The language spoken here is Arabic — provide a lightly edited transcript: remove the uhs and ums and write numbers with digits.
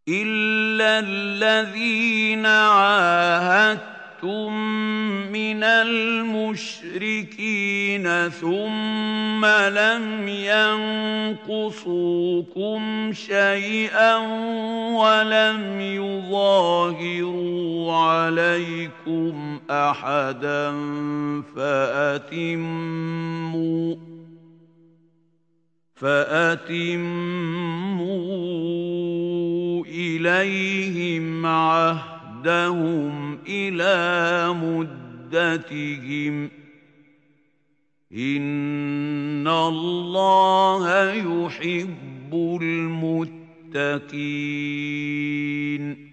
إِلَّا الَّذِينَ عَاهَدتُّم مِّنَ الْمُشْرِكِينَ ثُمَّ لَمْ يَنقُصُوكُمْ شَيْئًا وَلَمْ يُظَاهِرُوا عَلَيْكُمْ أَحَدًا فَأَتِمُّوا إِلَيْهِمْ عَهْدَهُمْ إِلَىٰ مُدَّتِهِمْ ۚ إِنَّ اللَّهَ يُحِبُّ الْمُتَّقِينَ